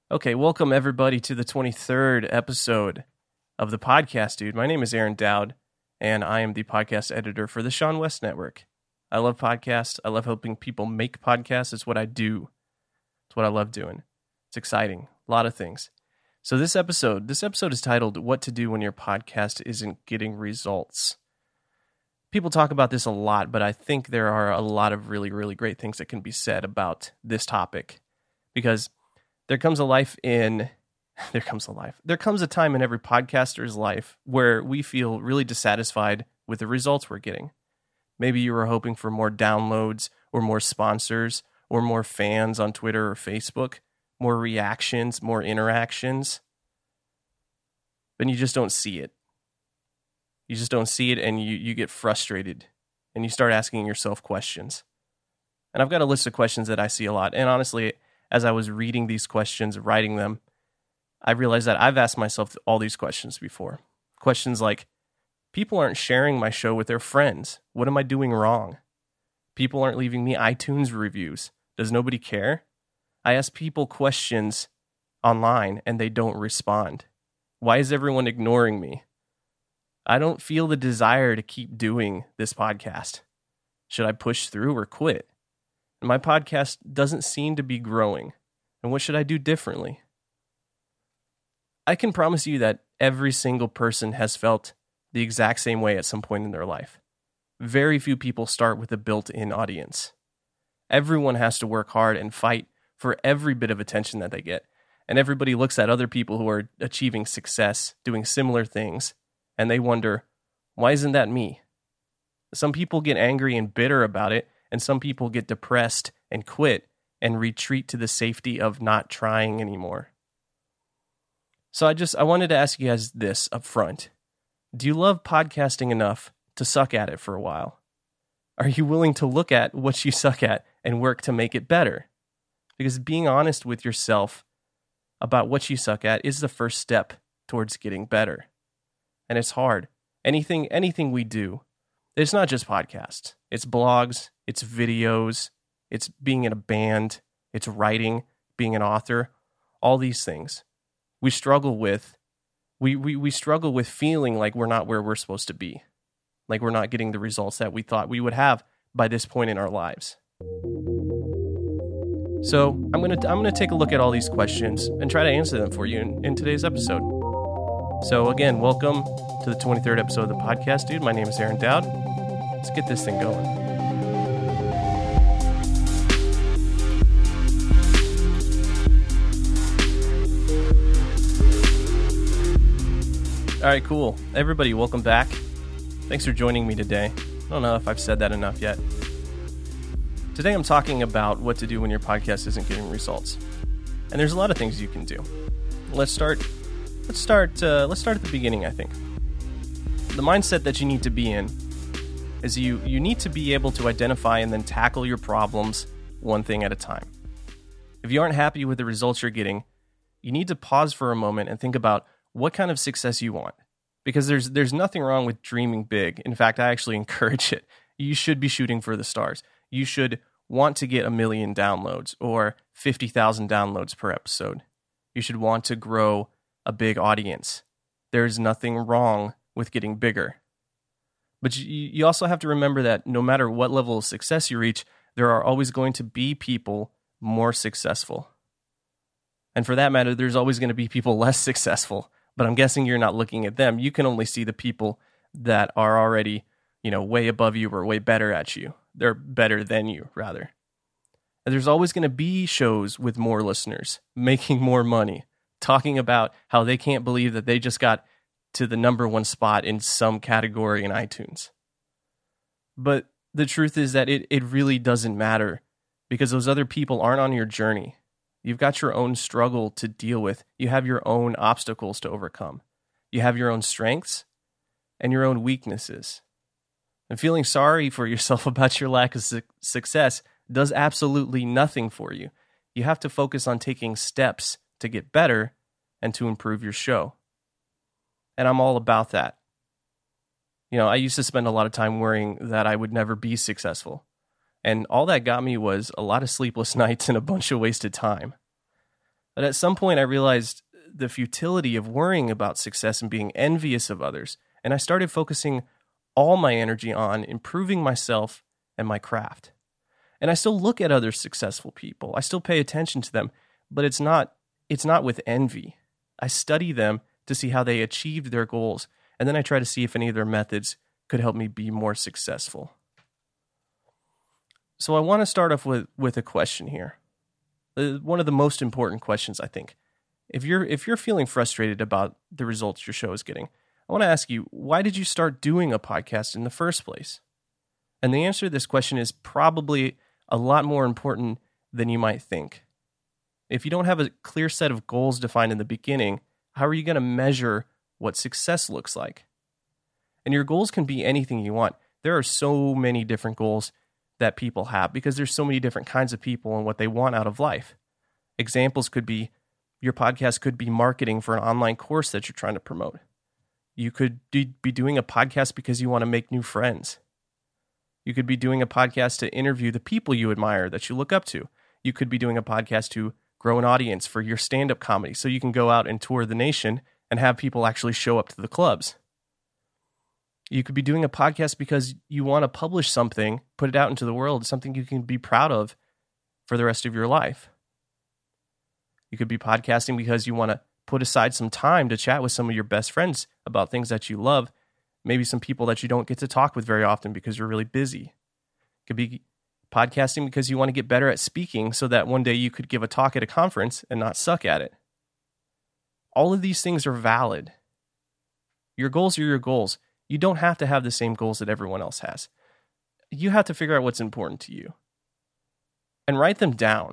Okay, welcome everybody to the 23rd episode of the podcast, dude. My name is Aaron Dowd, and I am the podcast editor for the Sean West Network. I love podcasts. I love helping people make podcasts. It's what I do. It's what I love doing. It's exciting. A lot of things. So this episode is titled, What to Do When Your Podcast Isn't Getting Results. People talk about this a lot, but I think there are a lot of really, really great things that can be said about this topic. Because there comes a time in every podcaster's life where we feel really dissatisfied with the results we're getting. Maybe you were hoping for more downloads or more sponsors or more fans on Twitter or Facebook, more reactions, more interactions, but you just don't see it. You just don't see it, and you get frustrated and you start asking yourself questions. And I've got a list of questions that I see a lot. And honestly, as I was reading these questions, writing them, I realized that I've asked myself all these questions before. Questions like, people aren't sharing my show with their friends. What am I doing wrong? People aren't leaving me iTunes reviews. Does nobody care? I ask people questions online and they don't respond. Why is everyone ignoring me? I don't feel the desire to keep doing this podcast. Should I push through or quit? My podcast doesn't seem to be growing. And what should I do differently? I can promise you that every single person has felt the exact same way at some point in their life. Very few people start with a built-in audience. Everyone has to work hard and fight for every bit of attention that they get. And everybody looks at other people who are achieving success, doing similar things, and they wonder, why isn't that me? Some people get angry and bitter about it, and some people get depressed and quit and retreat to the safety of not trying anymore. So I wanted to ask you guys this up front. Do you love podcasting enough to suck at it for a while? Are you willing to look at what you suck at and work to make it better? Because being honest with yourself about what you suck at is the first step towards getting better. And it's hard. Anything we do, it's not just podcasts. It's blogs, it's videos, it's being in a band, it's writing, being an author, all these things. We struggle with feeling like we're not where we're supposed to be, like we're not getting the results that we thought we would have by this point in our lives. So I'm gonna take a look at all these questions and try to answer them for you in today's episode. So again, welcome to the 23rd episode of the podcast, dude. My name is Aaron Dowd. Let's get this thing going. All right, cool. Everybody, welcome back. Thanks for joining me today. I don't know if I've said that enough yet. Today I'm talking about what to do when your podcast isn't getting results. And there's a lot of things you can do. Let's start at the beginning, I think. The mindset that you need to be in is you need to be able to identify and then tackle your problems one thing at a time. If you aren't happy with the results you're getting, you need to pause for a moment and think about what kind of success you want. Because there's nothing wrong with dreaming big. In fact, I actually encourage it. You should be shooting for the stars. You should want to get 1 million downloads or 50,000 downloads per episode. You should want to grow a big audience. There's nothing wrong with getting bigger. But you also have to remember that no matter what level of success you reach, there are always going to be people more successful. And for that matter, there's always going to be people less successful. But I'm guessing you're not looking at them. You can only see the people that are already, way above you or way better at you. They're better than you, rather. And there's always going to be shows with more listeners, making more money, talking about how they can't believe that they just got to the number 1 spot in some category in iTunes. But the truth is that it really doesn't matter because those other people aren't on your journey. You've got your own struggle to deal with. You have your own obstacles to overcome. You have your own strengths and your own weaknesses. And feeling sorry for yourself about your lack of success does absolutely nothing for you. You have to focus on taking steps to get better and to improve your show. And I'm all about that. I used to spend a lot of time worrying that I would never be successful. And all that got me was a lot of sleepless nights and a bunch of wasted time. But at some point, I realized the futility of worrying about success and being envious of others. And I started focusing all my energy on improving myself and my craft. And I still look at other successful people. I still pay attention to them, but it's not with envy. I study them to see how they achieved their goals, and then I try to see if any of their methods could help me be more successful. So I want to start off with a question here. One of the most important questions, I think. If you're feeling frustrated about the results your show is getting, I want to ask you, why did you start doing a podcast in the first place? And the answer to this question is probably a lot more important than you might think. If you don't have a clear set of goals defined in the beginning, how are you going to measure what success looks like? And your goals can be anything you want. There are so many different goals that people have because there's so many different kinds of people and what they want out of life. Examples could be your podcast could be marketing for an online course that you're trying to promote. You could be doing a podcast because you want to make new friends. You could be doing a podcast to interview the people you admire that you look up to. You could be doing a podcast to grow an audience for your stand-up comedy so you can go out and tour the nation and have people actually show up to the clubs. You could be doing a podcast because you want to publish something, put it out into the world, something you can be proud of for the rest of your life. You could be podcasting because you want to put aside some time to chat with some of your best friends about things that you love, maybe some people that you don't get to talk with very often because you're really busy. It could be podcasting because you want to get better at speaking so that one day you could give a talk at a conference and not suck at it. All of these things are valid. Your goals are your goals. You don't have to have the same goals that everyone else has. You have to figure out what's important to you and write them down.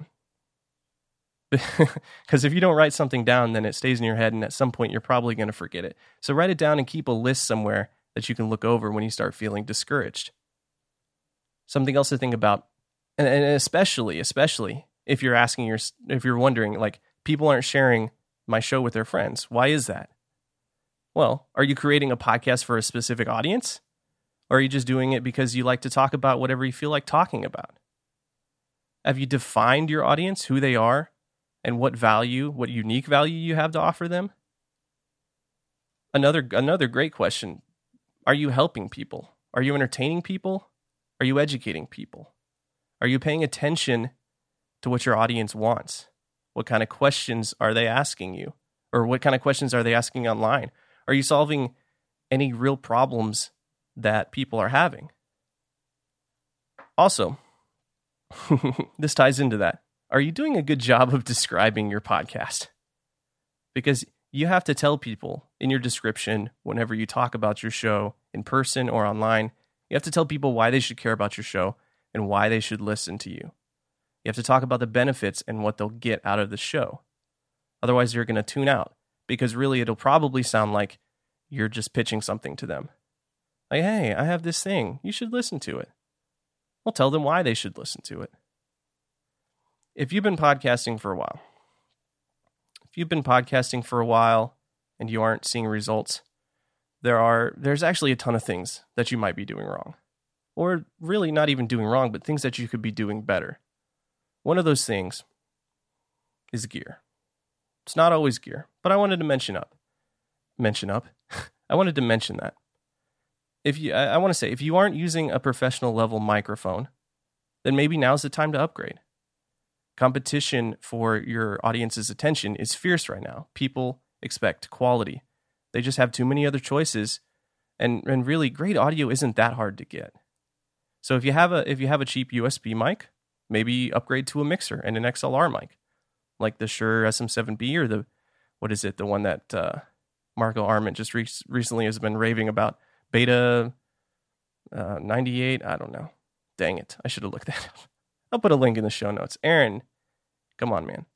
Because if you don't write something down, then it stays in your head, and at some point you're probably going to forget it. So write it down and keep a list somewhere that you can look over when you start feeling discouraged. Something else to think about, and especially if you're wondering, like, people aren't sharing my show with their friends. Why is that? Well, are you creating a podcast for a specific audience? Or are you just doing it because you like to talk about whatever you feel like talking about? Have you defined your audience, who they are, and what unique value you have to offer them? Another great question. Are you helping people? Are you entertaining people? Are you educating people? Are you paying attention to what your audience wants? What kind of questions are they asking you? Or what kind of questions are they asking online? Are you solving any real problems that people are having? Also, this ties into that. Are you doing a good job of describing your podcast? Because you have to tell people in your description, whenever you talk about your show in person or online, you have to tell people why they should care about your show and why they should listen to you. You have to talk about the benefits and what they'll get out of the show. Otherwise, you're going to tune out, because really it'll probably sound like you're just pitching something to them. Like, hey, I have this thing. You should listen to it. Well, tell them why they should listen to it. If you've been podcasting for a while and you aren't seeing results, there's actually a ton of things that you might be doing wrong. Or really not even doing wrong, but things that you could be doing better. One of those things is gear. It's not always gear, but I wanted to mention I wanted to mention that. I want to say, if you aren't using a professional level microphone, then maybe now's the time to upgrade. Competition for your audience's attention is fierce right now. People expect quality. They just have too many other choices, and really great audio isn't that hard to get. So if you have a cheap USB mic, maybe upgrade to a mixer and an XLR mic, like the Shure SM7B or the one that Marco Arment just recently has been raving about, Beta 98. I don't know. Dang it! I should have looked that up. I'll put a link in the show notes. Aaron, come on, man.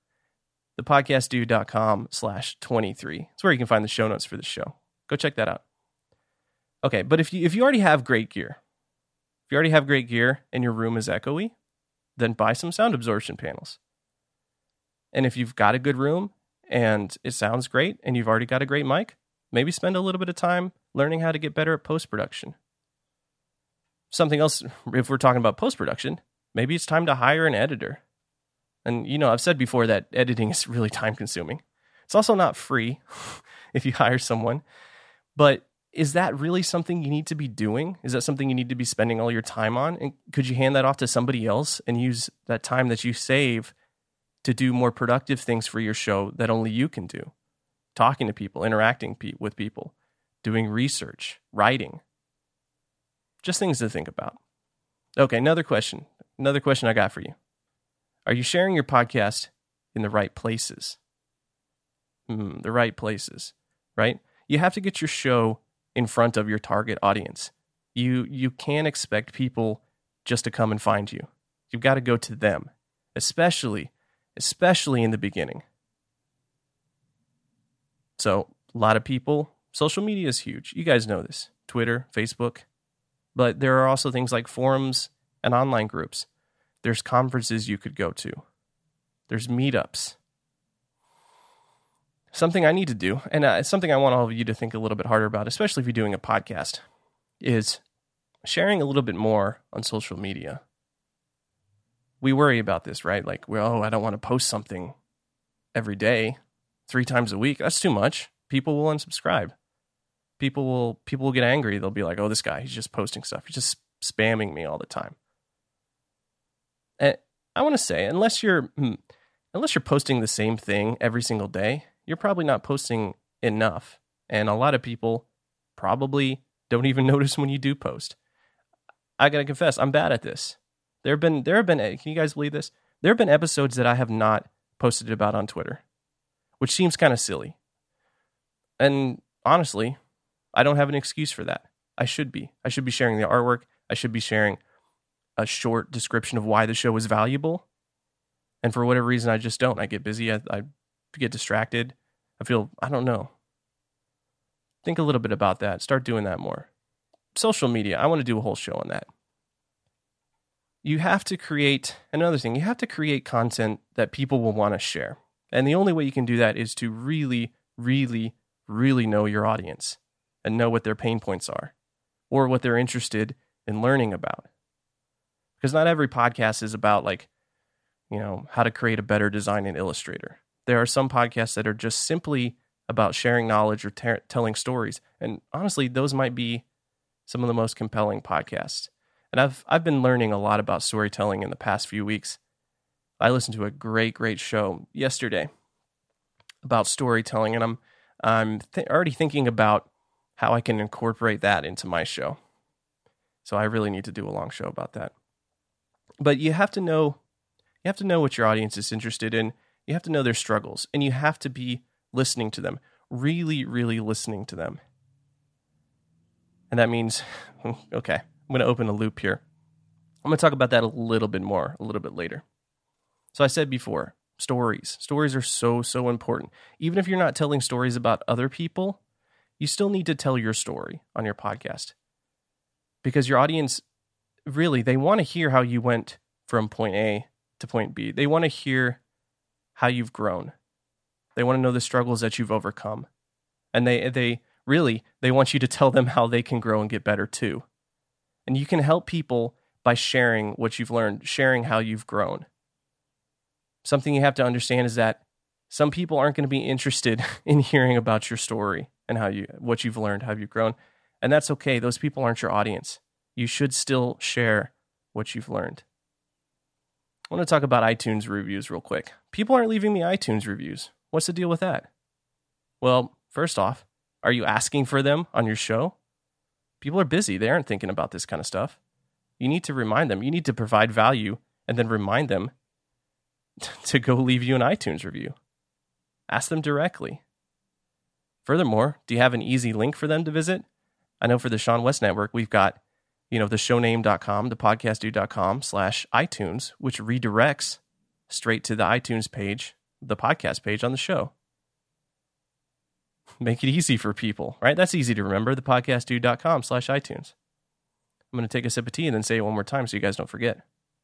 thepodcastdude.com/23. It's where you can find the show notes for the show. Go check that out. Okay, but if you already have great gear, and your room is echoey, then buy some sound absorption panels. And if you've got a good room and it sounds great and you've already got a great mic, maybe spend a little bit of time learning how to get better at post-production. Something else, if we're talking about post-production, maybe it's time to hire an editor. And, I've said before that editing is really time consuming. It's also not free if you hire someone. But is that really something you need to be doing? Is that something you need to be spending all your time on? And could you hand that off to somebody else and use that time that you save to do more productive things for your show that only you can do? Talking to people, interacting with people, doing research, writing. Just things to think about. Okay, another question I got for you. Are you sharing your podcast in the right places? The right places, right? You have to get your show in front of your target audience. You can't expect people just to come and find you. You've got to go to them, especially in the beginning. So a lot of people, social media is huge. You guys know this. Twitter, Facebook. But there are also things like forums and online groups. There's conferences you could go to. There's meetups. Something I need to do, and it's something I want all of you to think a little bit harder about, especially if you're doing a podcast, is sharing a little bit more on social media. We worry about this, right? Like, I don't want to post something every day, 3 times a week. That's too much. People will unsubscribe. People will get angry. They'll be like, this guy, he's just posting stuff. He's just spamming me all the time. And I want to say, unless you're posting the same thing every single day, you're probably not posting enough. And a lot of people probably don't even notice when you do post. I got to confess, I'm bad at this. There have been, can you guys believe this? There have been episodes that I have not posted about on Twitter, which seems kind of silly. And honestly, I don't have an excuse for that. I should be sharing the artwork. I should be sharing a short description of why the show is valuable. And for whatever reason, I just don't. I get busy. I get distracted. I don't know. Think a little bit about that. Start doing that more. Social media, I want to do a whole show on that. You have to create content that people will want to share. And the only way you can do that is to really, really, really know your audience and know what their pain points are or what they're interested in learning about. Because not every podcast is about how to create a better design in Illustrator. There are some podcasts that are just simply about sharing knowledge or telling stories. And honestly, those might be some of the most compelling podcasts. And I've been learning a lot about storytelling in the past few weeks. I listened to a great show yesterday about storytelling, and I'm already thinking about how I can incorporate that into my show. So I really need to do a long show about that. But you have to know what your audience is interested in. You have to know their struggles, and you have to be listening to them, really, really listening to them. And that means, okay, I'm going to open a loop here. I'm going to talk about that a little bit later. So I said before, stories. Stories are so important. Even if you're not telling stories about other people, you still need to tell your story on your podcast. Because your audience, really, they want to hear how you went from point A to point B. They want to hear how you've grown. They want to know the struggles that you've overcome. And they want you to tell them how they can grow and get better too. And you can help people by sharing what you've learned, sharing how you've grown. Something you have to understand is that some people aren't going to be interested in hearing about your story and what you've learned, how you've grown. And that's okay. Those people aren't your audience. You should still share what you've learned. I want to talk about iTunes reviews real quick. People aren't leaving me iTunes reviews. What's the deal with that? Well, first off, are you asking for them on your show? People are busy. They aren't thinking about this kind of stuff. You need to remind them. You need to provide value and then remind them to go leave you an iTunes review. Ask them directly. Furthermore, do you have an easy link for them to visit? I know for the Sean West Network, we've got theshowname.com, thepodcastdude.com/iTunes, which redirects straight to the iTunes page, the podcast page on the show. Make it easy for people, right? That's easy to remember, thepodcastdude.com/iTunes. I'm going to take a sip of tea and then say it one more time so you guys don't forget.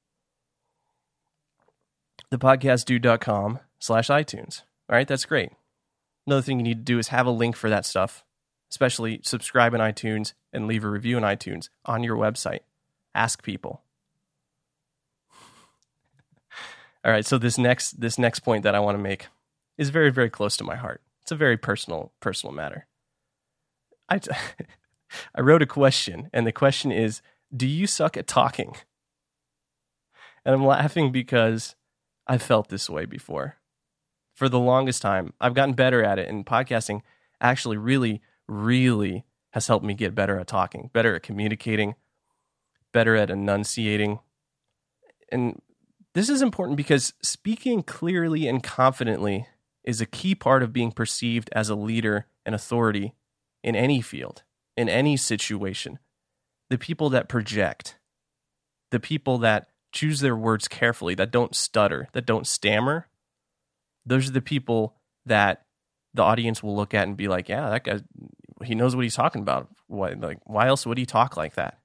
Thepodcastdude.com/iTunes. All right, that's great. Another thing you need to do is have a link for that stuff, especially subscribe in iTunes and leave a review in iTunes on your website. Ask people. All right, so this next point that I want to make is very, very close to my heart. It's a very personal matter. I wrote a question, and the question is, do you suck at talking? And I'm laughing because I've felt this way before. For the longest time, I've gotten better at it, and podcasting actually really, really has helped me get better at talking, better at communicating, better at enunciating. And this is important because speaking clearly and confidently is a key part of being perceived as a leader and authority in any field, in any situation. The people that project, the people that choose their words carefully, that don't stutter, that don't stammer, those are the people that the audience will look at and be like, yeah, that guy, he knows what he's talking about. Why else would he talk like that?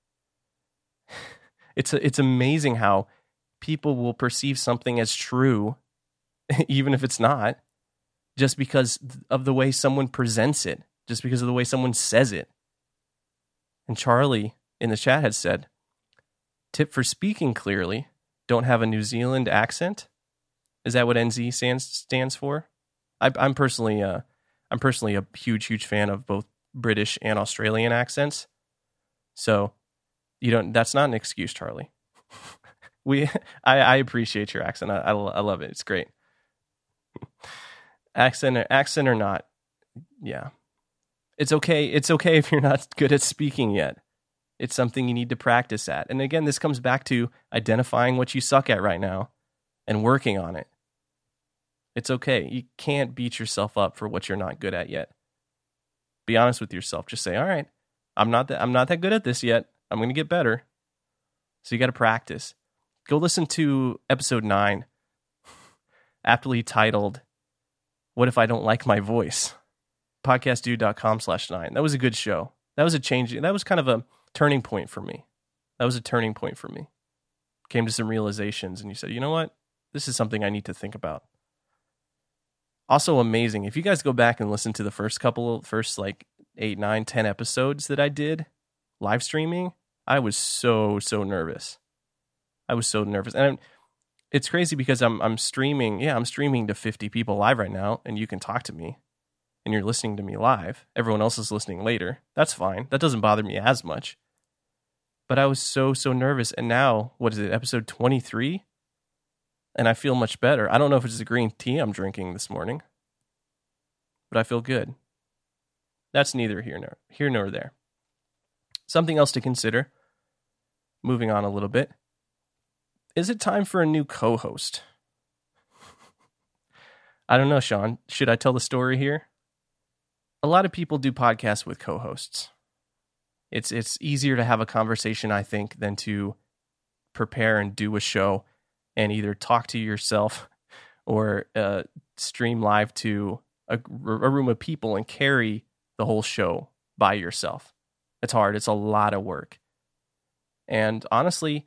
It's amazing how people will perceive something as true, even if it's not, just because of the way someone presents it, just because of the way someone says it. And Charlie in the chat had said, tip for speaking clearly, don't have a New Zealand accent. Is that what NZ stands for? I'm personally a huge fan of both British and Australian accents. So that's not an excuse, Charlie. I appreciate your accent. I love it. It's great. Accent or not. Yeah. It's okay. It's okay if you're not good at speaking yet. It's something you need to practice at. And again, this comes back to identifying what you suck at right now and working on it. It's okay. You can't beat yourself up for what you're not good at yet. Be honest with yourself. Just say, all right, I'm not that good at this yet. I'm going to get better. So you got to practice. Go listen to episode 9, aptly titled, What If I Don't Like My Voice? Podcastdude.com/9. That was a good show. That was a change. That was kind of a turning point for me. Came to some realizations, and you said, you know what? This is something I need to think about. Also amazing. If you guys go back and listen to the first 8, 9, 10 episodes that I did live streaming, I was so nervous. And it's crazy because I'm streaming. Yeah, I'm streaming to 50 people live right now, and you can talk to me, and you're listening to me live. Everyone else is listening later. That's fine. That doesn't bother me as much. But I was so nervous. And now, what is it, episode 23? And I feel much better. I don't know if it's the green tea I'm drinking this morning, but I feel good. That's neither here nor there. Something else to consider, moving on a little bit. Is it time for a new co-host? I don't know, Sean. Should I tell the story here? A lot of people do podcasts with co-hosts. It's easier to have a conversation, I think, than to prepare and do a show and either talk to yourself or stream live to a room of people and carry the whole show by yourself. It's hard. It's a lot of work. And honestly,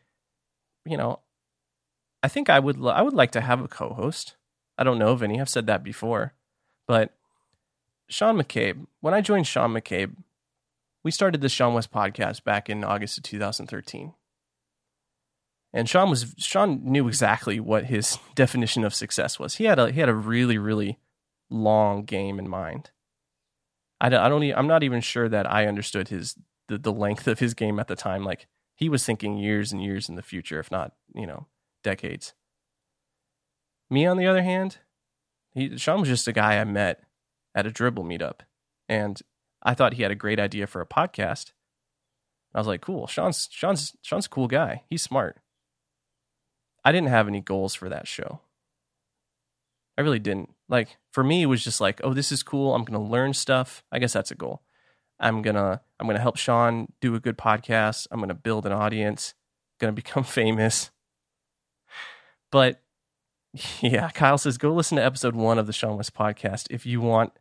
I think I would like to have a co-host. I don't know of any. I've said that before. But Sean McCabe, when I joined Sean McCabe, we started the Sean West podcast back in August of 2013. And Sean knew exactly what his definition of success was. He had a really, really long game in mind. I'm not even sure that I understood the length of his game at the time. Like, he was thinking years and years in the future, if not, decades. Me, on the other hand, Sean was just a guy I met at a dribble meetup, and I thought he had a great idea for a podcast. I was like, cool. Sean's a cool guy. He's smart. I didn't have any goals for that show. I really didn't. Like, for me, it was just like, oh, this is cool. I'm going to learn stuff. I guess that's a goal. I'm going to help Sean do a good podcast. I'm going to build an audience. Going to become famous. But yeah, Kyle says, go listen to episode 1 of the Sean West podcast if you want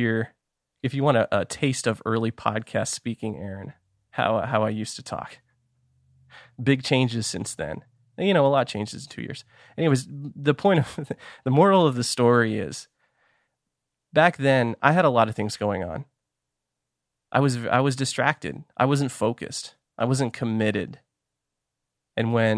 a taste of early podcast speaking, Aaron, how I used to talk. Big changes since then. A lot changes in 2 years. Anyways, the moral of the story is, back then I had a lot of things going on. I was distracted. I wasn't focused. I wasn't committed. And when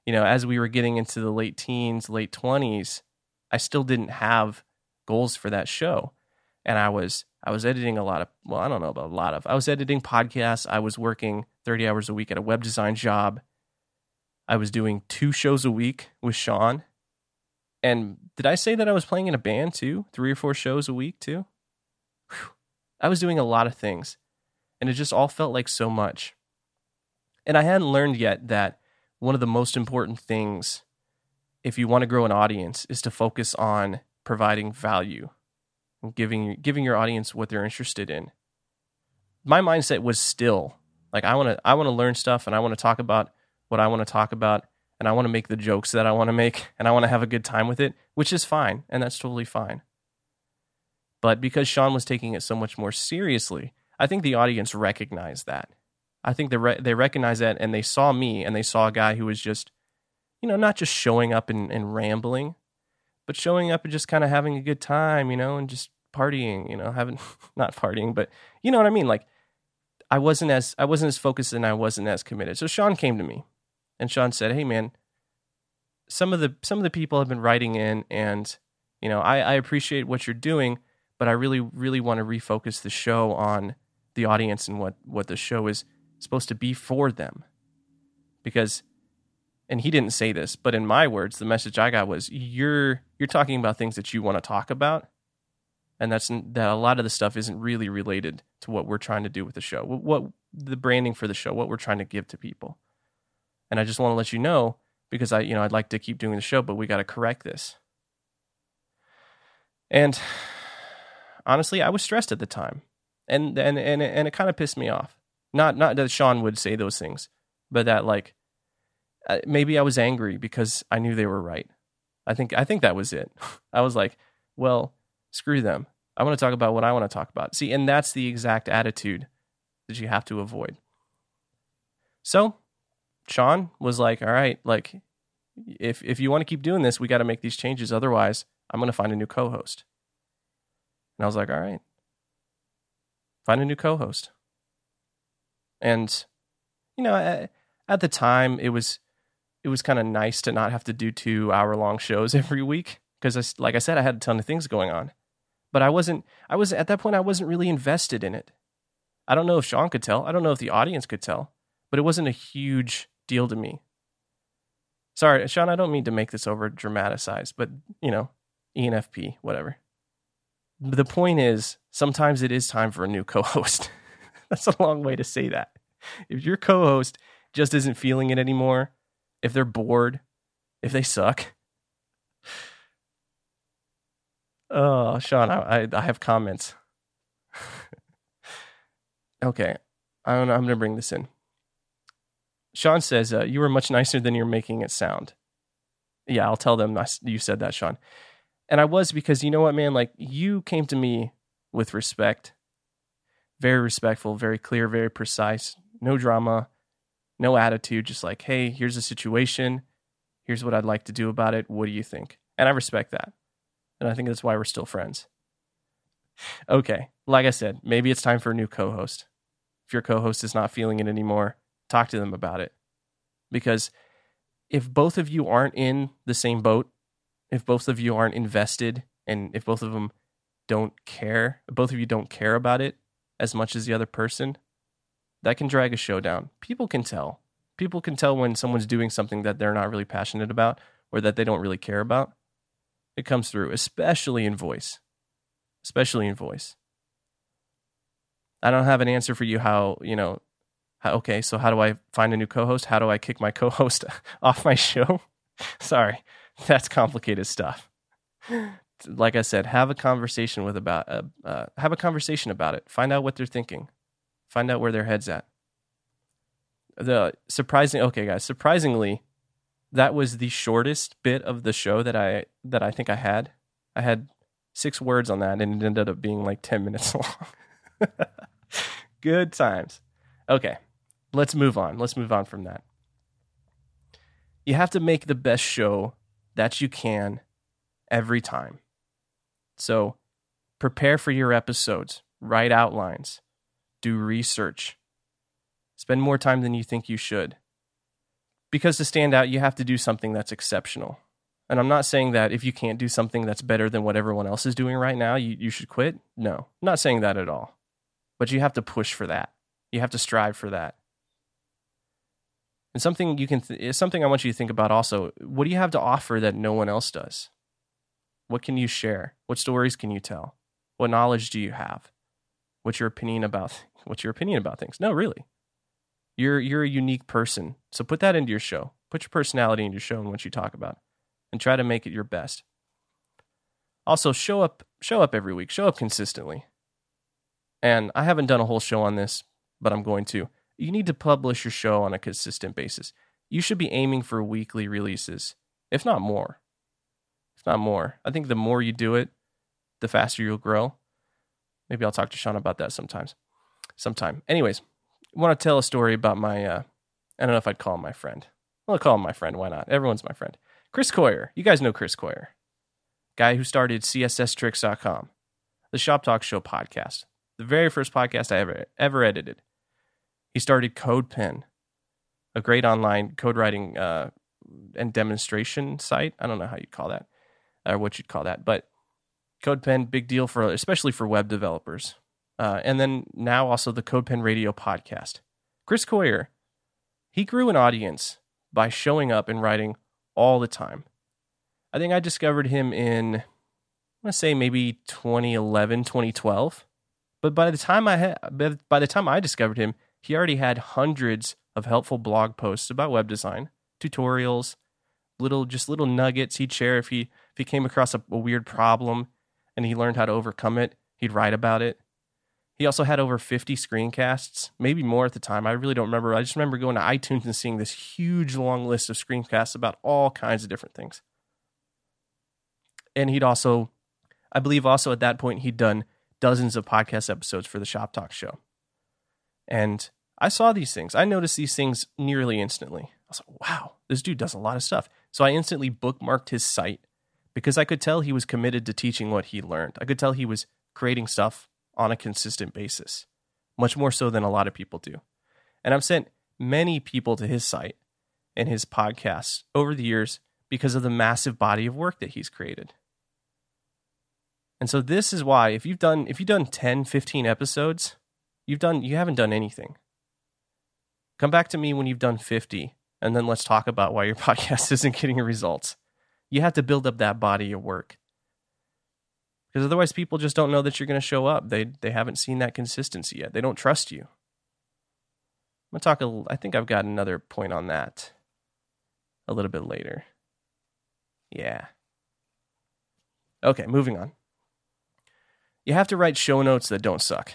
as we were getting into the late teens, late 20s, I still didn't have goals for that show. And I was editing a lot of, well, I don't know about a lot of, I was editing podcasts. I was working 30 hours a week at a web design job. I was doing 2 shows a week with Sean. And did I say that I was playing in a band too? 3 or 4 shows a week too? Whew. I was doing a lot of things, and it just all felt like so much. And I hadn't learned yet that one of the most important things, if you want to grow an audience, is to focus on providing value and giving your audience what they're interested in. My mindset was still like, I want to learn stuff, and I want to talk about what I want to talk about, and I want to make the jokes that I want to make, and I want to have a good time with it, which is fine, and that's totally fine. But because Sean was taking it so much more seriously, I think the audience recognized that. I think they recognized that, and they saw me, and they saw a guy who was just, not just showing up and rambling, but showing up and just kind of having a good time, and just partying, having, not partying, but you know what I mean? Like, I wasn't as focused, and I wasn't as committed. So Sean came to me, and Sean said, "Hey man, some of the people have been writing in, and I appreciate what you're doing, but I really, really want to refocus the show on the audience and what the show is supposed to be for them." Because, and he didn't say this, but in my words, the message I got was, you're talking about things that you want to talk about, and that a lot of the stuff isn't really related to what we're trying to do with the show, what the branding for the show, what we're trying to give to people. And I just want to let you know, because I'd like to keep doing the show, but we got to correct this. And honestly, I was stressed at the time, and it kind of pissed me off. Not that Sean would say those things, but that maybe I was angry because I knew they were right. I think that was it. I was like, well, screw them. I want to talk about what I want to talk about. See, and that's the exact attitude that you have to avoid. So Sean was like, all right, like, if you want to keep doing this, we got to make these changes. Otherwise, I'm going to find a new co-host. And I was like, all right, find a new co-host. And, at the time, it was kind of nice to not have to do 2-hour-long shows every week. Because, like I said, I had a ton of things going on. But at that point, I wasn't really invested in it. I don't know if Sean could tell. I don't know if the audience could tell. But it wasn't a huge deal to me. Sorry, Sean, I don't mean to make this over dramatized, but, ENFP, whatever. The point is, sometimes it is time for a new co-host. That's a long way to say that. If your co-host just isn't feeling it anymore, if they're bored, if they suck. Oh, Sean, I have comments. Okay, I'm going to bring this in. Sean says, you were much nicer than you're making it sound. Yeah, I'll tell them you said that, Sean. And I was, because you know what, man? Like, you came to me with respect. Very respectful, very clear, very precise. No drama, no attitude. Just like, hey, here's the situation. Here's what I'd like to do about it. What do you think? And I respect that. And I think that's why we're still friends. Okay, like I said, maybe it's time for a new co-host. If your co-host is not feeling it anymore, talk to them about it. Because if both of you aren't in the same boat, if both of you aren't invested, and if both of you don't care about it as much as the other person, that can drag a show down. People can tell. People can tell when someone's doing something that they're not really passionate about or that they don't really care about. It comes through, especially in voice. I don't have an answer for you okay, so how do I find a new co-host? How do I kick my co-host off my show? Sorry, that's complicated stuff. Like I said, have a conversation about it. Find out what they're thinking. Find out where their head's at. Surprisingly, that was the shortest bit of the show that I think I had. I had 6 words on that, and it ended up being like 10 minutes long. Good times. Okay, let's move on. Let's move on from that. You have to make the best show that you can every time. So prepare for your episodes, write outlines, do research, spend more time than you think you should. Because to stand out, you have to do something that's exceptional. And I'm not saying that if you can't do something that's better than what everyone else is doing right now, you should quit. No, I'm not saying that at all. But you have to push for that. You have to strive for that. And something something I want you to think about also, what do you have to offer that no one else does? What can you share? What stories can you tell? What knowledge do you have? What's your opinion about things? No, really. You're a unique person. So put that into your show. Put your personality into your show and what you talk about. And try to make it your best. Also, show up every week. Show up consistently. And I haven't done a whole show on this, but I'm going to. You need to publish your show on a consistent basis. You should be aiming for weekly releases, if not more. I think the more you do it, the faster you'll grow. Maybe I'll talk to Sean about that sometime. Anyways, I want to tell a story about my, I don't know if I'd call him my friend. I'll call him my friend. Why not? Everyone's my friend. Chris Coyier. You guys know Chris Coyier. Guy who started CSSTricks.com, the Shop Talk Show podcast, the very first podcast I ever edited. He started CodePen, a great online code writing and demonstration site. I don't know how you'd call that, or what you'd call that, but CodePen, big deal especially for web developers. And then now also the CodePen Radio podcast. Chris Coyier, he grew an audience by showing up and writing all the time. I think I discovered him in, I want to say maybe 2011, 2012. But by the time I discovered him, he already had hundreds of helpful blog posts about web design, tutorials, little nuggets he'd share if he came across a weird problem and he learned how to overcome it. He'd write about it. He also had over 50 screencasts, maybe more at the time. I really don't remember. I just remember going to iTunes and seeing this huge long list of screencasts about all kinds of different things. And I believe also at that point, he'd done dozens of podcast episodes for the Shop Talk Show. And I saw these things. I noticed these things nearly instantly. I was like, wow, this dude does a lot of stuff. So I instantly bookmarked his site because I could tell he was committed to teaching what he learned. I could tell he was creating stuff on a consistent basis, much more so than a lot of people do. And I've sent many people to his site and his podcasts over the years because of the massive body of work that he's created. And so this is why if you've done 10, 15 episodes, you haven't done anything. Come back to me when you've done 50, and then let's talk about why your podcast isn't getting results. You have to build up that body of work. Because otherwise people just don't know that you're going to show up. They haven't seen that consistency yet. They don't trust you. I'm going to talk I think I've got another point on that a little bit later. Yeah. Okay, moving on. You have to write show notes that don't suck.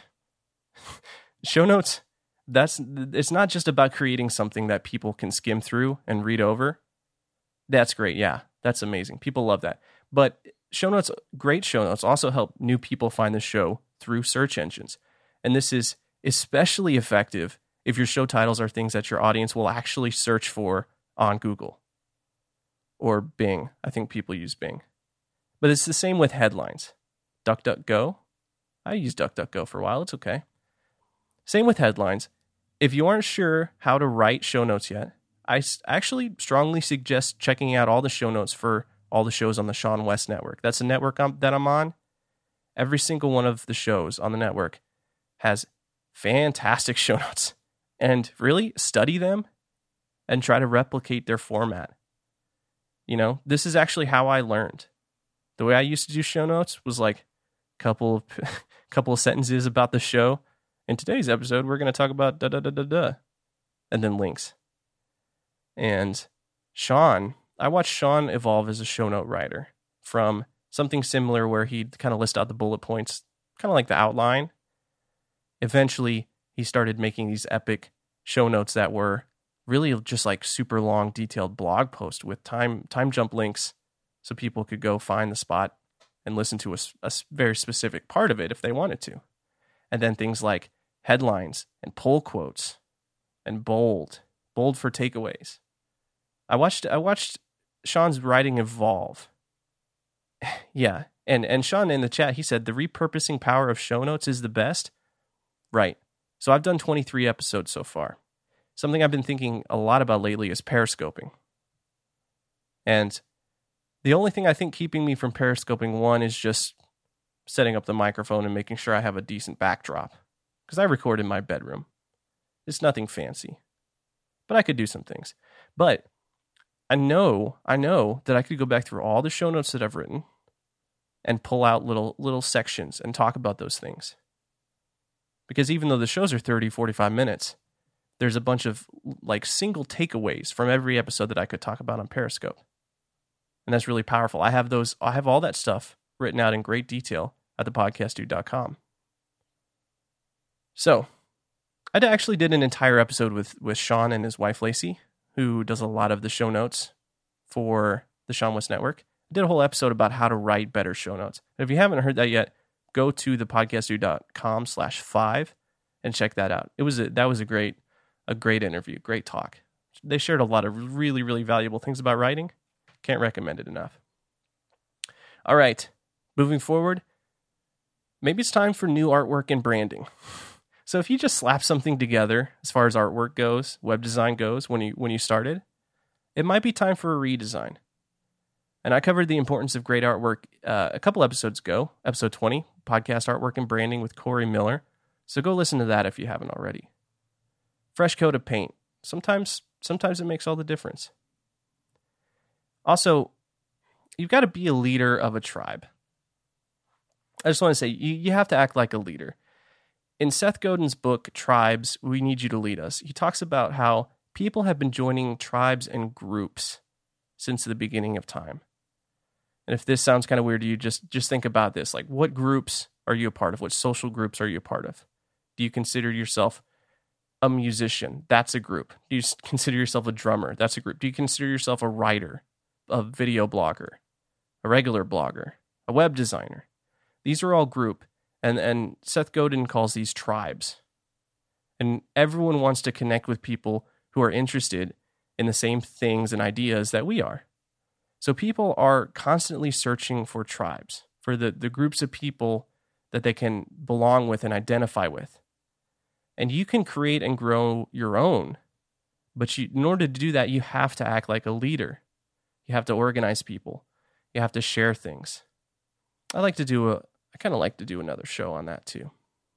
Show notes, it's not just about creating something that people can skim through and read over. That's great. Yeah, that's amazing. People love that. But great show notes also help new people find the show through search engines. And this is especially effective if your show titles are things that your audience will actually search for on Google or Bing. I think people use Bing. But it's the same with headlines. DuckDuckGo. I used DuckDuckGo for a while. It's okay. Same with headlines. If you aren't sure how to write show notes yet, I actually strongly suggest checking out all the show notes for all the shows on the Sean West Network. That's the network that I'm on. Every single one of the shows on the network has fantastic show notes. And really study them and try to replicate their format. You know, this is actually how I learned. The way I used to do show notes was like a couple of sentences about the show. In today's episode, we're going to talk about da-da-da-da-da. And then links. And I watched Sean evolve as a show note writer from something similar where he'd kind of list out the bullet points, kind of like the outline. Eventually, he started making these epic show notes that were really just like super long, detailed blog posts with time jump links so people could go find the spot and listen to a very specific part of it if they wanted to. And then things like headlines and pull quotes and bold for takeaways. I watched Sean's writing evolve. Yeah, and Sean in the chat, he said the repurposing power of show notes is the best. Right. So I've done 23 episodes so far. something I've been thinking a lot about lately is periscoping. And the only thing I think keeping me from periscoping, one, is just setting up the microphone and making sure I have a decent backdrop. Because I record in my bedroom. It's nothing fancy. But I could do some things. But I know that I could go back through all the show notes that I've written and pull out little sections and talk about those things. Because even though the shows are 30, 45 minutes, there's a bunch of like single takeaways from every episode that I could talk about on Periscope. And that's really powerful. I have all that stuff written out in great detail at thepodcastdude.com. So, I actually did an entire episode with Sean and his wife Lacey, who does a lot of the show notes for the Sean West Network. I did a whole episode about how to write better show notes. And if you haven't heard that yet, go to thepodcastdude.com/5 and check that out. That was a great interview, great talk. They shared a lot of really, really valuable things about writing. Can't recommend it enough. All right, moving forward, maybe it's time for new artwork and branding. So if you just slap something together as far as artwork goes, web design goes, when you started, it might be time for a redesign. And I covered the importance of great artwork a couple episodes ago, episode 20, podcast artwork and branding with Corey Miller. So go listen to that if you haven't already. Fresh coat of paint. Sometimes it makes all the difference. Also, you've got to be a leader of a tribe. I just want to say, you have to act like a leader. In Seth Godin's book, Tribes, We Need You to Lead Us, he talks about how people have been joining tribes and groups since the beginning of time. And if this sounds kind of weird to you, just think about this. Like, what groups are you a part of? What social groups are you a part of? Do you consider yourself a musician? That's a group. Do you consider yourself a drummer? That's a group. Do you consider yourself a writer, a video blogger, a regular blogger, a web designer? These are all group. And Seth Godin calls these tribes. And everyone wants to connect with people who are interested in the same things and ideas that we are. So people are constantly searching for tribes, for the groups of people that they can belong with and identify with. And you can create and grow your own. But in order to do that, you have to act like a leader. You have to organize people. You have to share things. I kind of like to do another show on that too.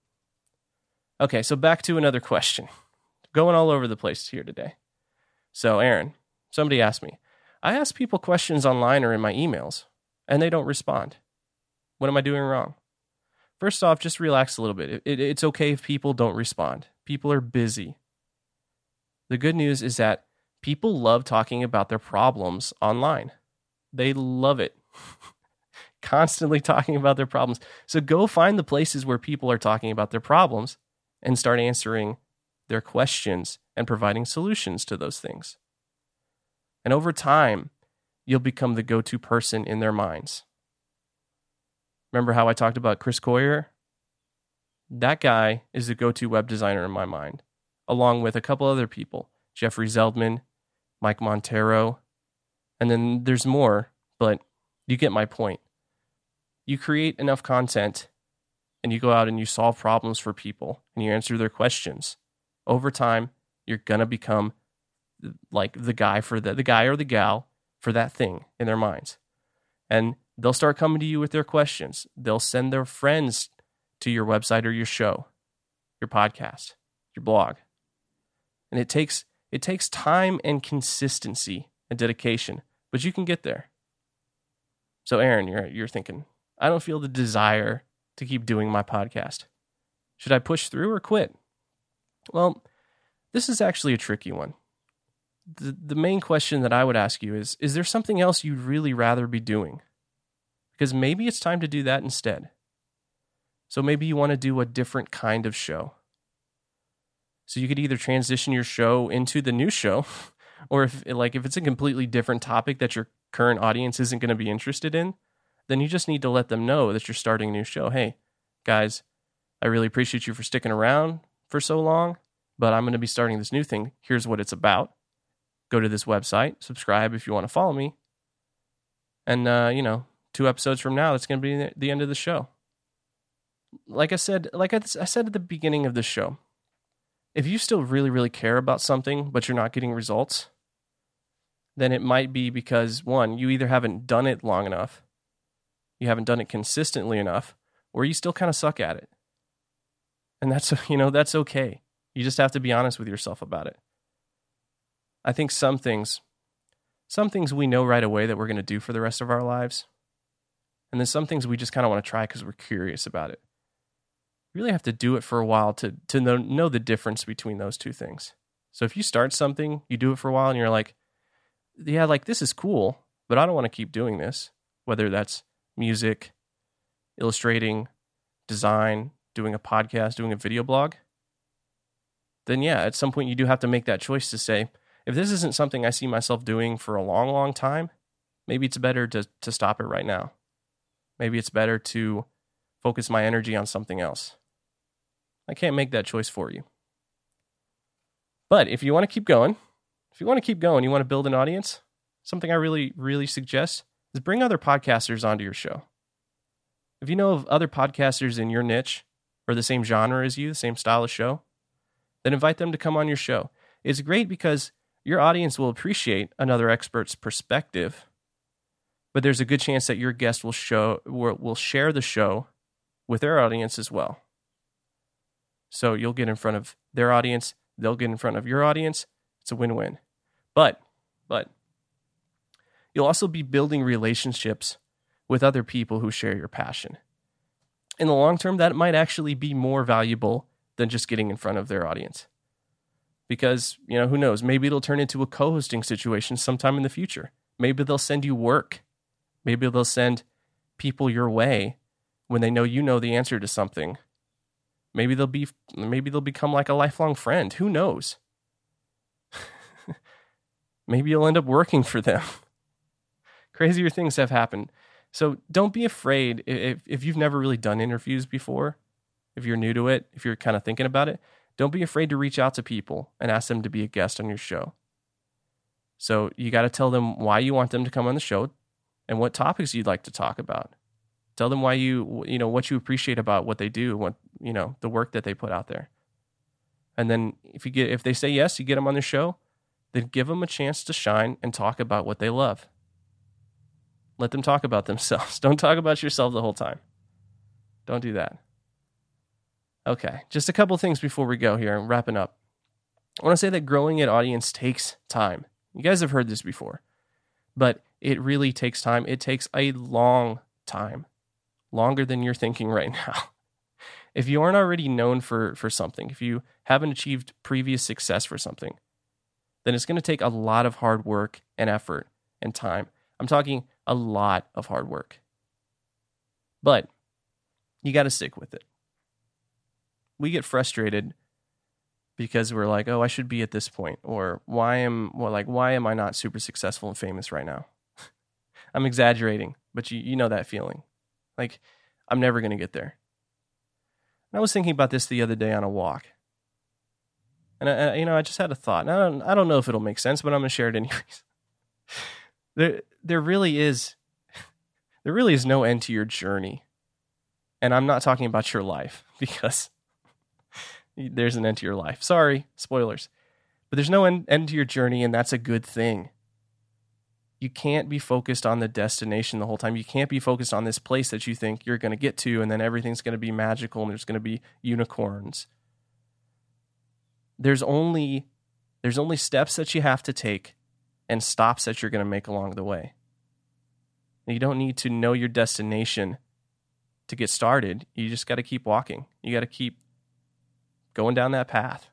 Okay, so back to another question. Going all over the place here today. So, Aaron, somebody asked me. I ask people questions online or in my emails, and they don't respond. What am I doing wrong? First off, just relax a little bit. It's okay if people don't respond. People are busy. The good news is that people love talking about their problems online. They love it. Constantly talking about their problems. So go find the places where people are talking about their problems and start answering their questions and providing solutions to those things. And over time, you'll become the go-to person in their minds. Remember how I talked about Chris Coyier? That guy is the go-to web designer in my mind, along with a couple other people, Jeffrey Zeldman, Mike Montero, and then there's more, but you get my point. You create enough content and you go out and you solve problems for people and you answer their questions. Over time, you're going to become like the guy or the gal for that thing in their minds. And they'll start coming to you with their questions. They'll send their friends to your website or your show, your podcast, your blog. And it takes time and consistency and dedication, but you can get there. So Aaron, you're thinking, I don't feel the desire to keep doing my podcast. Should I push through or quit? Well, this is actually a tricky one. The main question that I would ask you is there something else you'd really rather be doing? Because maybe it's time to do that instead. So maybe you want to do a different kind of show. So you could either transition your show into the new show, or if it's a completely different topic that your current audience isn't going to be interested in, then you just need to let them know that you're starting a new show. Hey, guys, I really appreciate you for sticking around for so long, but I'm going to be starting this new thing. Here's what it's about. Go to this website, subscribe if you want to follow me. And, 2 episodes from now, that's going to be the end of the show. Like I said at the beginning of the show, if you still really, really care about something, but you're not getting results, then it might be because, one, you either haven't done it long enough, you haven't done it consistently enough, or you still kind of suck at it. And that's, that's okay. You just have to be honest with yourself about it. I think some things we know right away that we're going to do for the rest of our lives. And then some things we just kind of want to try because we're curious about it. You really have to do it for a while to know the difference between those two things. So if you start something, you do it for a while and you're like, yeah, like this is cool, but I don't want to keep doing this. Whether that's music, illustrating, design, doing a podcast, doing a video blog, then yeah, at some point you do have to make that choice to say, if this isn't something I see myself doing for a long, long time, maybe it's better to stop it right now. Maybe it's better to focus my energy on something else. I can't make that choice for you. But if you want to keep going, you want to build an audience, something I really, really suggest is bring other podcasters onto your show. If you know of other podcasters in your niche or the same genre as you, the same style of show, then invite them to come on your show. It's great because your audience will appreciate another expert's perspective, but there's a good chance that your guest will share the show with their audience as well. So you'll get in front of their audience, they'll get in front of your audience. It's a win-win. But you'll also be building relationships with other people who share your passion. In the long term, that might actually be more valuable than just getting in front of their audience. Because, who knows, maybe it'll turn into a co-hosting situation sometime in the future. Maybe they'll send you work. Maybe they'll send people your way when they know you know the answer to something. Maybe they'll become like a lifelong friend. Who knows? Maybe you'll end up working for them. Crazier things have happened. So don't be afraid if you've never really done interviews before, if you're new to it, if you're kind of thinking about it, don't be afraid to reach out to people and ask them to be a guest on your show. So you got to tell them why you want them to come on the show and what topics you'd like to talk about. Tell them why what you appreciate about what they do, what, the work that they put out there. And then if they say yes, you get them on the show, then give them a chance to shine and talk about what they love. Let them talk about themselves. Don't talk about yourself the whole time. Don't do that. Okay, just a couple things before we go here and wrapping up. I want to say that growing an audience takes time. You guys have heard this before, but it really takes time. It takes a long time, longer than you're thinking right now. If you aren't already known for something, if you haven't achieved previous success for something, then it's going to take a lot of hard work and effort and time. I'm talking a lot of hard work. But you got to stick with it. We get frustrated because we're like, oh, I should be at this point, or why am I not super successful and famous right now? I'm exaggerating, but you know that feeling. Like, I'm never going to get there. And I was thinking about this the other day on a walk. And I just had a thought. And I don't know if it'll make sense, but I'm going to share it anyways. There really is no end to your journey. And I'm not talking about your life, because there's an end to your life. Sorry, spoilers. But there's no end to your journey, and that's a good thing. You can't be focused on the destination the whole time. You can't be focused on this place that you think you're going to get to, and then everything's going to be magical and there's going to be unicorns. There's only steps that you have to take and stops that you're going to make along the way. You don't need to know your destination to get started. You just got to keep walking. You got to keep going down that path.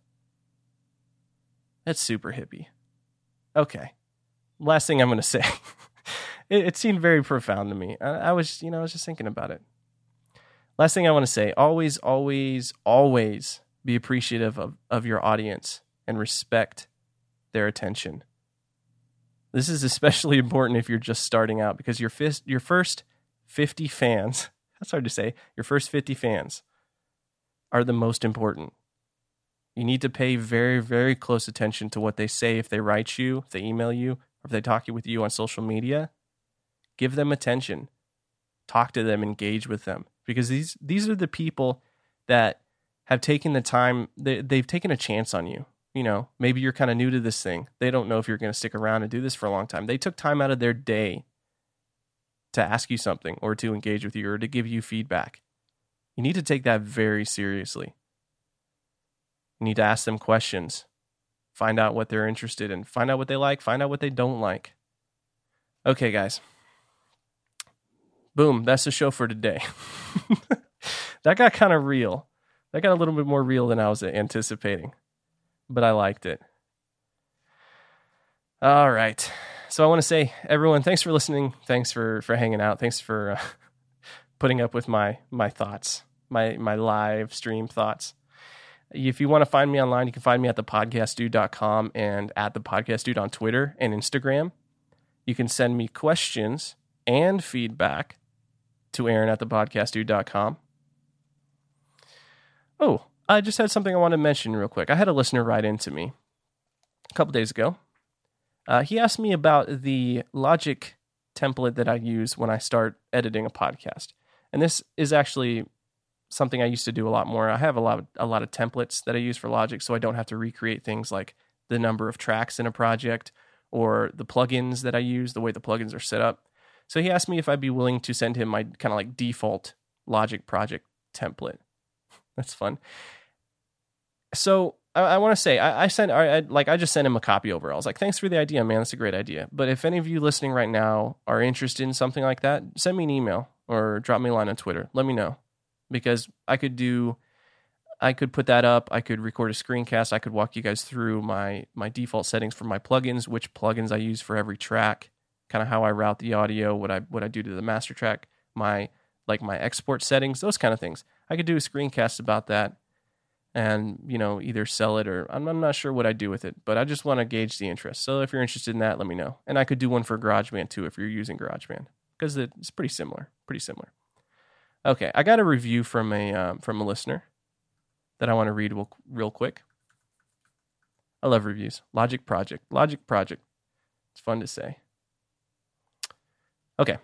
That's super hippie. Okay. Last thing I'm going to say. It seemed very profound to me. I was just thinking about it. Last thing I want to say, always, always, always be appreciative of your audience and respect their attention. This is especially important if you're just starting out, because your first 50 fans, that's hard to say, your first 50 fans are the most important. You need to pay very, very close attention to what they say. If they write you, if they email you, or if they talk with you on social media, give them attention. Talk to them, engage with them. Because these are the people that have taken the time, they've taken a chance on you. You know, maybe you're kind of new to this thing. They don't know if you're going to stick around and do this for a long time. They took time out of their day to ask you something or to engage with you or to give you feedback. You need to take that very seriously. You need to ask them questions. Find out what they're interested in. Find out what they like. Find out what they don't like. Okay, guys. Boom. That's the show for today. That got kind of real. That got a little bit more real than I was anticipating. But I liked it. All right. So I want to say, everyone, thanks for listening. Thanks for hanging out. Thanks for putting up with my thoughts, my live stream thoughts. If you want to find me online, you can find me at thepodcastdude.com and at thepodcastdude on Twitter and Instagram. You can send me questions and feedback to Aaron at thepodcastdude.com. Oh, I just had something I want to mention real quick. I had a listener write into me a couple days ago. He asked me about the Logic template that I use when I start editing a podcast. And this is actually something I used to do a lot more. I have a lot of templates that I use for Logic, so I don't have to recreate things like the number of tracks in a project or the plugins that I use, the way the plugins are set up. So he asked me if I'd be willing to send him my kind of like default Logic project template. That's fun. So I want to say, I just sent him a copy over. I was like, thanks for the idea, man. That's a great idea. But if any of you listening right now are interested in something like that, send me an email or drop me a line on Twitter. Let me know. Because I could put that up. I could record a screencast. I could walk you guys through my default settings for my plugins, which plugins I use for every track, kind of how I route the audio, what I do to the master track, my export settings, those kind of things. I could do a screencast about that and, either sell it or I'm not sure what I do with it, but I just want to gauge the interest. So if you're interested in that, let me know. And I could do one for GarageBand too if you're using GarageBand because it's pretty similar. Okay, I got a review from a listener that I want to read real quick. I love reviews. Logic Project. It's fun to say. Okay.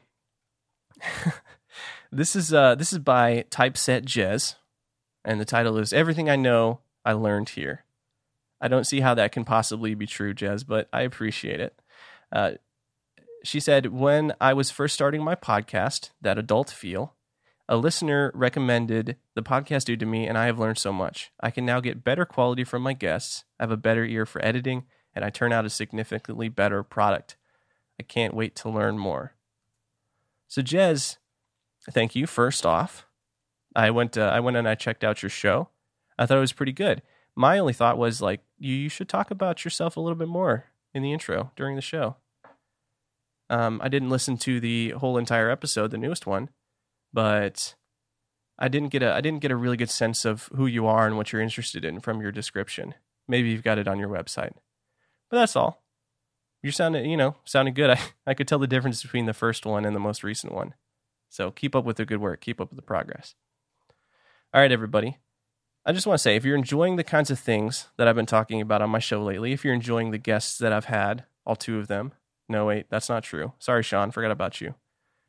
This is by Typeset Jez, and the title is "Everything I Know I Learned Here." I don't see how that can possibly be true, Jez, but I appreciate it. She said, when I was first starting my podcast, That Adult Feel, a listener recommended the Podcast Dude to me, and I have learned so much. I can now get better quality from my guests. I have a better ear for editing, and I turn out a significantly better product. I can't wait to learn more. So, Jez, thank you. First off, I went and I checked out your show. I thought it was pretty good. My only thought was like, you should talk about yourself a little bit more in the intro during the show. I didn't listen to the whole entire episode, the newest one, but I didn't get a really good sense of who you are and what you're interested in from your description. Maybe you've got it on your website, but that's all. You sounded good. I could tell the difference between the first one and the most recent one. So keep up with the good work. Keep up with the progress. All right, everybody. I just want to say, if you're enjoying the kinds of things that I've been talking about on my show lately, if you're enjoying the guests that I've had, all two of them. No, wait, that's not true. Sorry, Sean. Forgot about you.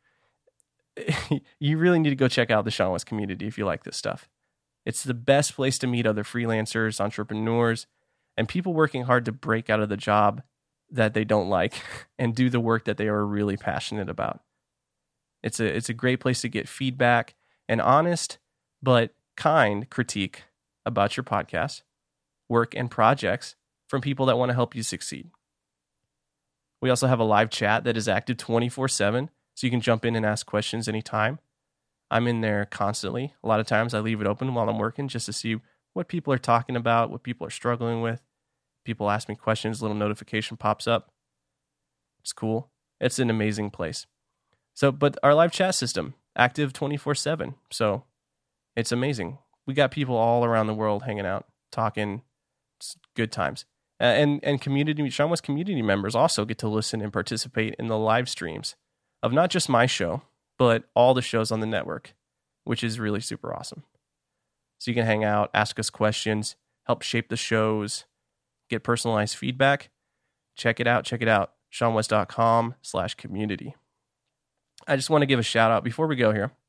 You really need to go check out the Sean West community if you like this stuff. It's the best place to meet other freelancers, entrepreneurs, and people working hard to break out of the job that they don't like and do the work that they are really passionate about. It's a great place to get feedback and honest but kind critique about your podcast, work, and projects from people that want to help you succeed. We also have a live chat that is active 24/7, so you can jump in and ask questions anytime. I'm in there constantly. A lot of times I leave it open while I'm working just to see what people are talking about, what people are struggling with. People ask me questions, little notification pops up. It's cool. It's an amazing place. So, but our live chat system, active 24/7. So it's amazing. We got people all around the world hanging out, talking. It's good times. And community, Sean West community members also get to listen and participate in the live streams of not just my show, but all the shows on the network, which is really super awesome. So you can hang out, ask us questions, help shape the shows, get personalized feedback. Check it out. SeanWest.com/community. I just want to give a shout out before we go here.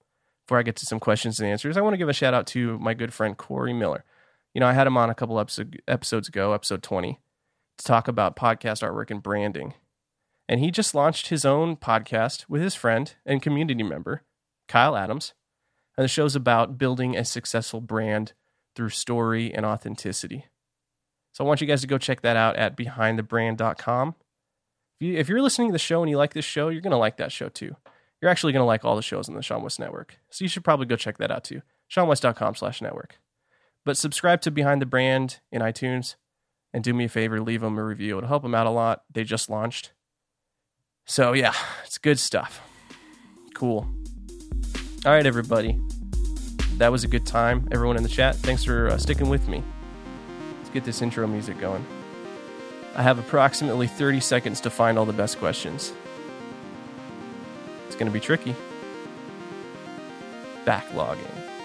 before I get to some questions and answers, I want to give a shout out to my good friend Corey Miller. I had him on a couple episodes ago, episode 20, to talk about podcast artwork and branding. And he just launched his own podcast with his friend and community member, Kyle Adams. And the show's about building a successful brand through story and authenticity. So I want you guys to go check that out at behindthebrand.com. If you're listening to the show and you like this show, you're going to like that show too. You're actually going to like all the shows on the Sean West Network. So you should probably go check that out too. SeanWest.com/network. But subscribe to Behind the Brand in iTunes and do me a favor, leave them a review. It'll help them out a lot. They just launched. So yeah, it's good stuff. Cool. All right, everybody. That was a good time. Everyone in the chat, thanks for sticking with me. Let's get this intro music going. I have approximately 30 seconds to find all the best questions. It's going to be tricky. Backlogging.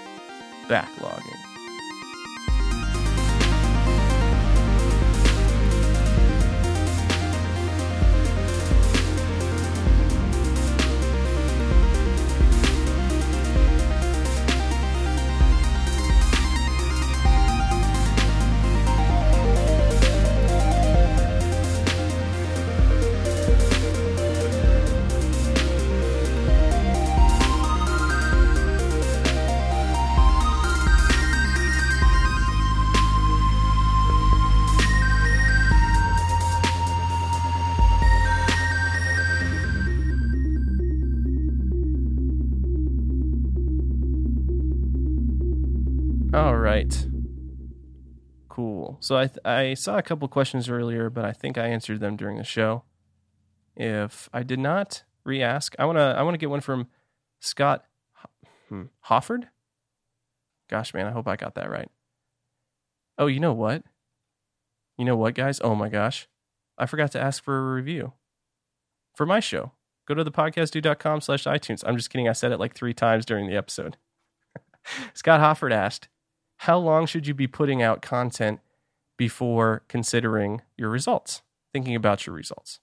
All right. Cool. So I saw a couple questions earlier, but I think I answered them during the show. If I did not re-ask, I wanna get one from Scott Hofford. Gosh, man, I hope I got that right. Oh, you know what? Guys? Oh my gosh. I forgot to ask for a review for my show. Go to thepodcastdude.com/iTunes. I'm just kidding. I said it like 3 times during the episode. Scott Hofford asked, how long should you be putting out content before considering your results, thinking about your results?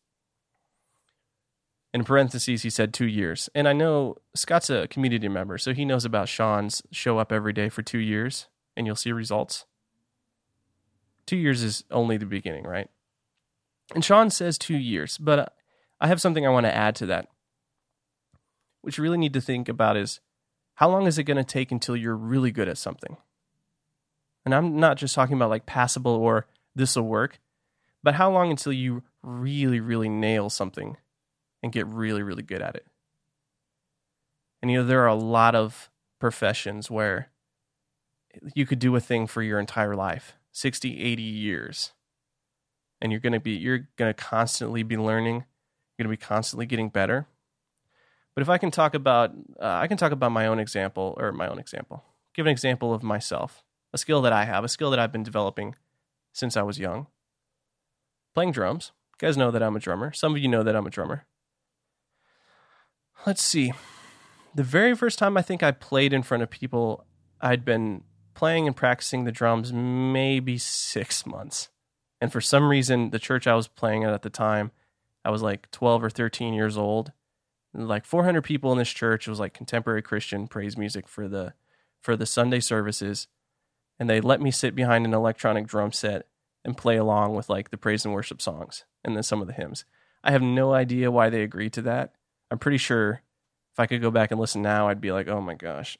In parentheses, he said 2 years. And I know Scott's a community member, so he knows about Sean's show up every day for 2 years, and you'll see results. 2 years is only the beginning, right? And Sean says 2 years, but I have something I want to add to that. What you really need to think about is, how long is it going to take until you're really good at something? And I'm not just talking about like passable or this will work, but how long until you really, really nail something and get really, really good at it? And there are a lot of professions where you could do a thing for your entire life, 60, 80 years. And you're going to constantly be learning. You're going to be constantly getting better. But if I can talk about, my own example. Give an example of myself. A skill that I have, a skill that I've been developing since I was young. Playing drums. You guys know that I'm a drummer. Some of you know that I'm a drummer. Let's see. The very first time I think I played in front of people, I'd been playing and practicing the drums maybe 6 months. And for some reason, the church I was playing at the time, I was like 12 or 13 years old. Like 400 people in this church. It was like contemporary Christian praise music for the Sunday services. And they let me sit behind an electronic drum set and play along with like the praise and worship songs and then some of the hymns. I have no idea why they agreed to that. I'm pretty sure if I could go back and listen now, I'd be like, oh my gosh.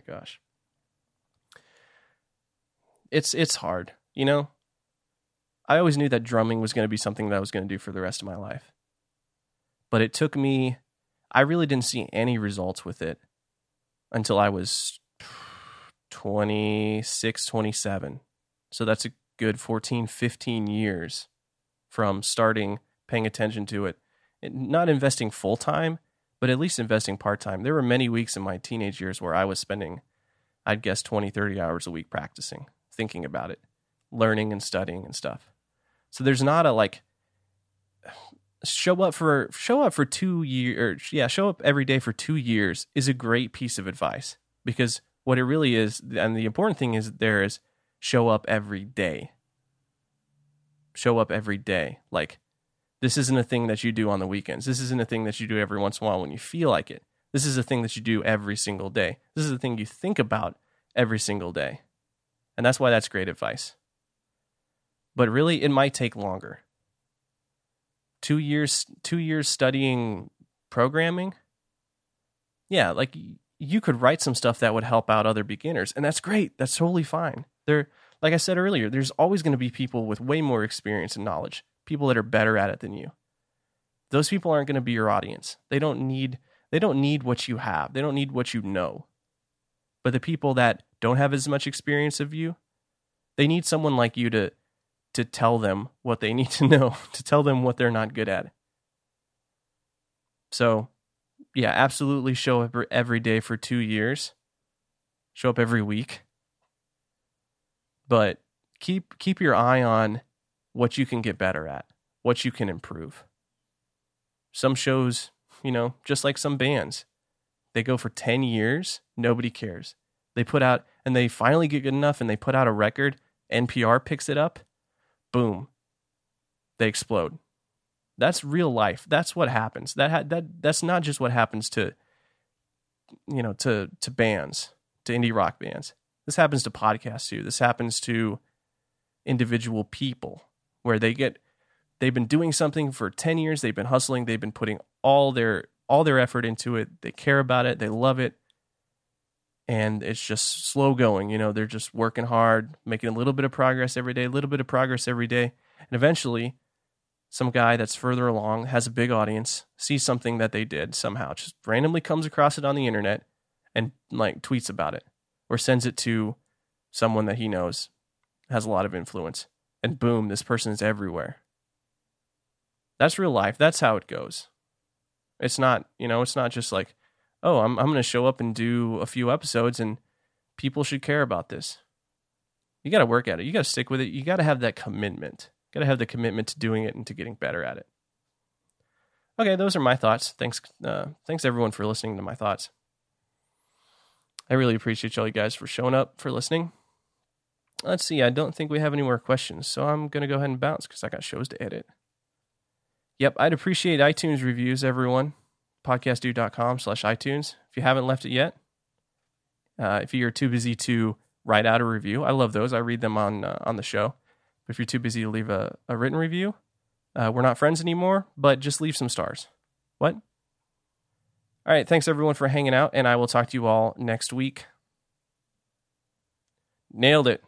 It's hard, I always knew that drumming was going to be something that I was going to do for the rest of my life. But it took me, I really didn't see any results with it until I was 26, 27. So that's a good 14, 15 years from starting paying attention to it. Not investing full time, but at least investing part time. There were many weeks in my teenage years where I was spending, I'd guess 20, 30 hours a week practicing, thinking about it, learning and studying and stuff. So there's not a like show up for 2 years, show up every day for 2 years is a great piece of advice, because what it really is, and the important thing is there is show up every day. Show up every day. Like, this isn't a thing that you do on the weekends. This isn't a thing that you do every once in a while when you feel like it. This is a thing that you do every single day. This is a thing you think about every single day. And that's why that's great advice. But really, it might take longer. 2 years studying programming? Yeah, like you could write some stuff that would help out other beginners, and that's great. That's totally fine. Like I said earlier, there's always going to be people with way more experience and knowledge, people that are better at it than you. Those people aren't going to be your audience. They don't need what you have. They don't need what you know. But the people that don't have as much experience of you, they need someone like you to tell them what they need to know, to tell them what they're not good at. So, yeah, absolutely show up every day for 2 years. Show up every week. But keep your eye on what you can get better at, what you can improve. Some shows, just like some bands, they go for 10 years, nobody cares. They put out, and they finally get good enough, and they put out a record, NPR picks it up, boom, they explode. That's real life. That's what happens. That's not just what happens to bands, to indie rock bands. This happens to podcasts too. This happens to individual people where they've been doing something for 10 years. They've been hustling. They've been putting all their effort into it. They care about it. They love it. And it's just slow going. They're just working hard, making a little bit of progress every day, And eventually, some guy that's further along has a big audience, sees something that they did somehow, just randomly comes across it on the internet and tweets about it or sends it to someone that he knows has a lot of influence. And boom, this person is everywhere. That's real life. That's how it goes. It's not, it's not just like, oh, I'm going to show up and do a few episodes and people should care about this. You got to work at it. You got to stick with it. You got to have that commitment. Got to have the commitment to doing it and to getting better at it. Okay, those are my thoughts. Thanks everyone for listening to my thoughts. I really appreciate y'all you guys for showing up, for listening. Let's see, I don't think we have any more questions, so I'm going to go ahead and bounce because I got shows to edit. Yep, I'd appreciate iTunes reviews, everyone. podcastdude.com/iTunes. If you haven't left it yet, if you're too busy to write out a review, I love those. I read them on the show. But if you're too busy to leave a written review, we're not friends anymore, but just leave some stars. What? All right, thanks everyone for hanging out, and I will talk to you all next week. Nailed it.